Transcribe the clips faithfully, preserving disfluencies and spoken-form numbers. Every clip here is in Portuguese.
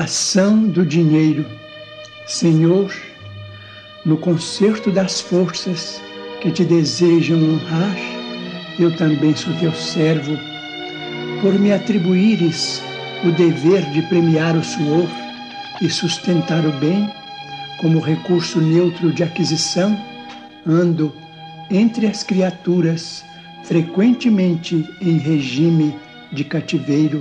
Ação do dinheiro. Senhor, no concerto das forças que te desejam honrar, eu também sou teu servo. Por me atribuires o dever de premiar o suor e sustentar o bem, como recurso neutro de aquisição, ando entre as criaturas, frequentemente em regime de cativeiro.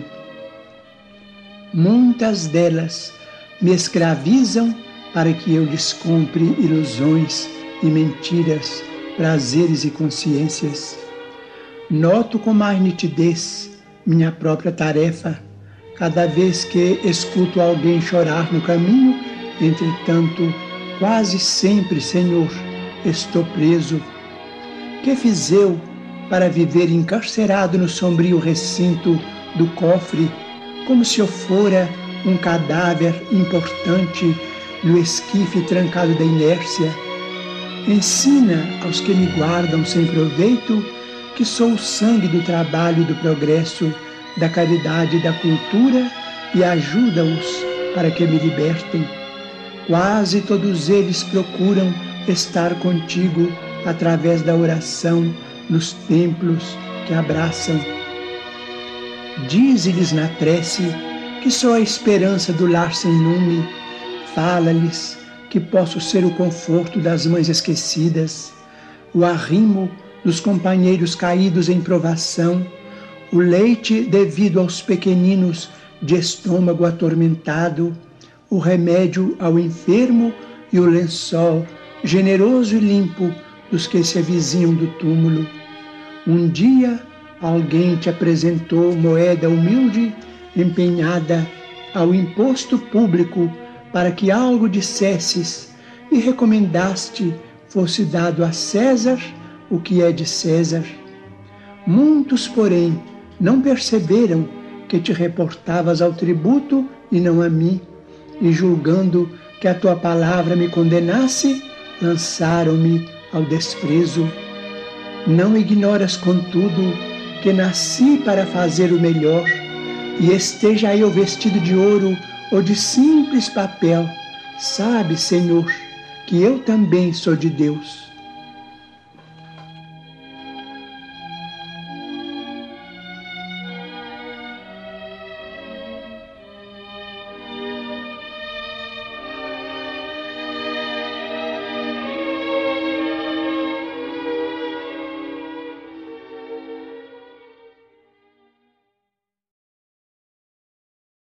Muitas delas me escravizam para que eu lhes compre ilusões e mentiras, prazeres e consciências. Noto com mais nitidez minha própria tarefa, cada vez que escuto alguém chorar no caminho. Entretanto, quase sempre, Senhor, estou preso. Que fiz eu para viver encarcerado no sombrio recinto do cofre, como se eu fora um cadáver importante no esquife trancado da inércia? Ensina aos que me guardam sem proveito que sou o sangue do trabalho e do progresso, da caridade e da cultura, e ajuda-os para que me libertem. Quase todos eles procuram estar contigo através da oração nos templos que abraçam. Dize-lhes na prece que sou a esperança do lar sem lume. Fala-lhes que posso ser o conforto das mães esquecidas, o arrimo dos companheiros caídos em provação, o leite devido aos pequeninos de estômago atormentado, o remédio ao enfermo e o lençol generoso e limpo dos que se avizinham do túmulo. Um dia alguém te apresentou moeda humilde, empenhada ao imposto público, para que algo dissesses, e recomendaste fosse dado a César o que é de César. Muitos, porém, não perceberam que te reportavas ao tributo e não a mim, e julgando que a tua palavra me condenasse, lançaram-me ao desprezo. Não ignoras, contudo, que nasci para fazer o melhor, e esteja eu vestido de ouro ou de simples papel, sabe, Senhor, que eu também sou de Deus.